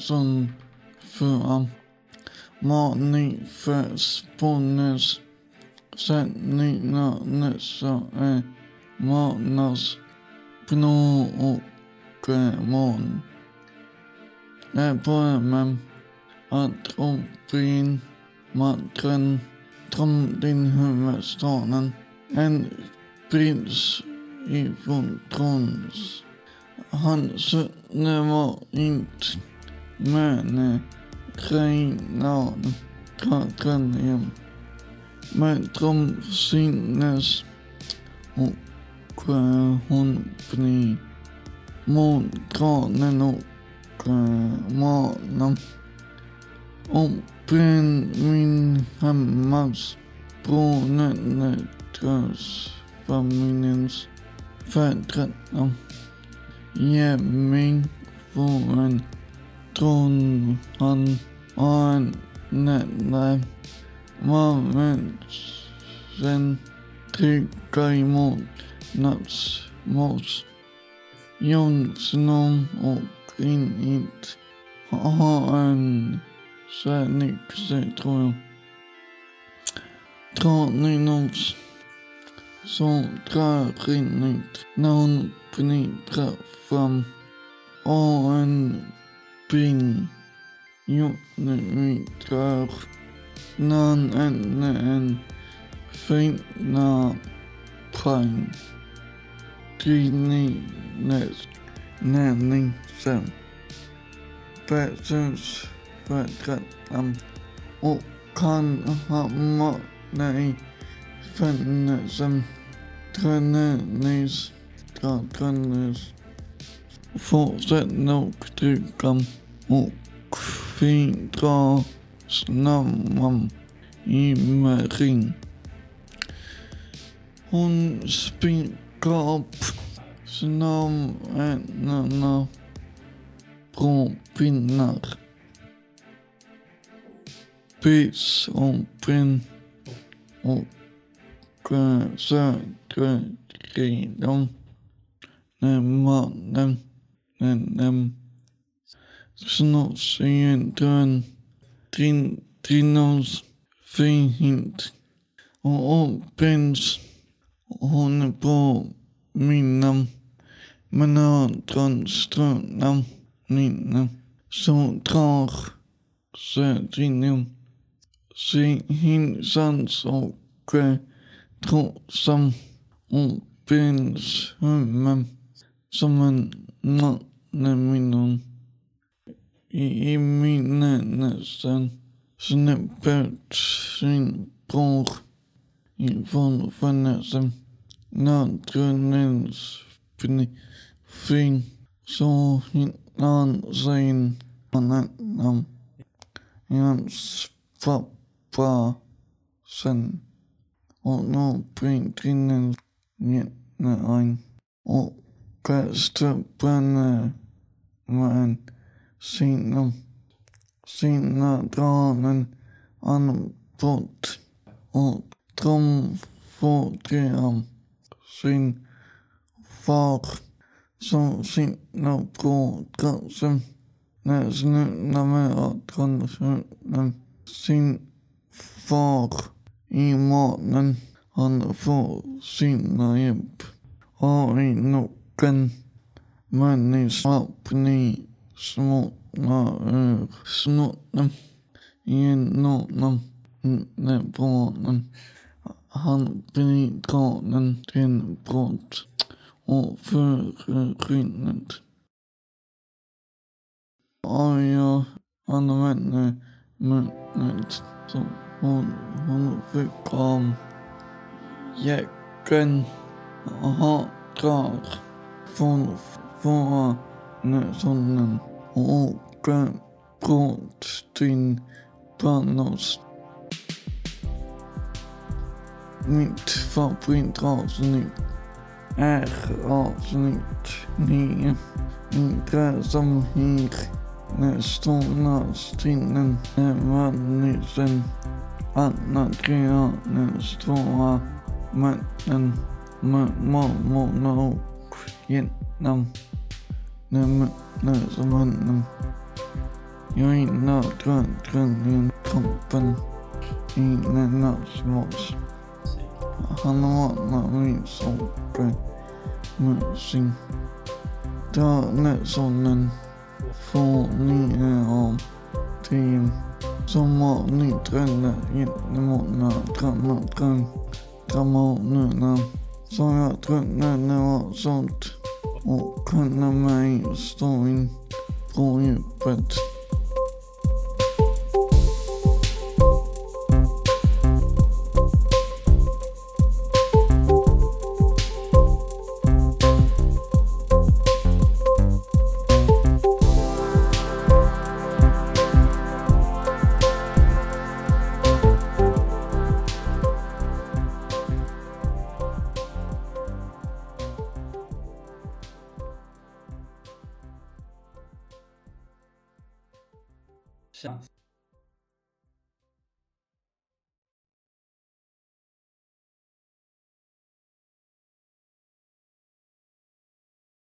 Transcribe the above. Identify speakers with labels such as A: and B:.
A: som för manifestationens sändningar så är manas blå och mån. Det börjar med att ropa in matren från din huvudstaden. En prins ifrån trons. Hans var inte med kringan trädgården. Med tromsinnes och hon blir måntranen och manen. Och min hemmas brånen familjens fäderna. Jämning får en tron han har en nära sen trycka emot natsmås. Jonsson och init har en särnix tror jag. Traninons så drar init när hon penetrar fram och en pin jordnötter när en fina pang trinnes närning sen persons förträddan och kan hamna i fängelsen trännes fortsätt nog trycka och findra snabban i ring. Hon spikar upp snabändarna på pinnar. Pis och pin och södergridan. När mannen snorsien trinnons fint och pins hon på mina ströna nina så drar södrinnan sin hinsans och trotsam och pins huvud som en minnen i minnelsen snäppet sin bror ifrån fönstret nattrunens fin så hittade han sin annan hans pappa sen och nu printrinnen jätteäng och kastöpparna med sina dranen anbott och tromfådrar sin far som sitter på gränsen när snurrar med att transformera sin far i manen. Han får sina hjälp och i nocken människapni snotten genom barnen. Han blir dragen till brott och förrinnet. Och jag använder munnen som hon fick av jäkeln och hatar från sonen och brott till Panos. Mitt favoritavsnitt är avsnitt 9. Inte som här när stora stinnen är vanligen annan stora männen mormorna och genom när som mannen Jag innan drömmen kroppen innan nattslås. Han varnar min soppe musik. När sonen får ner av till som vanligt drömmer jättemånga drömmarna som jag drömde när jag var sånt och kunde mig stå in på djupet.
B: Tja.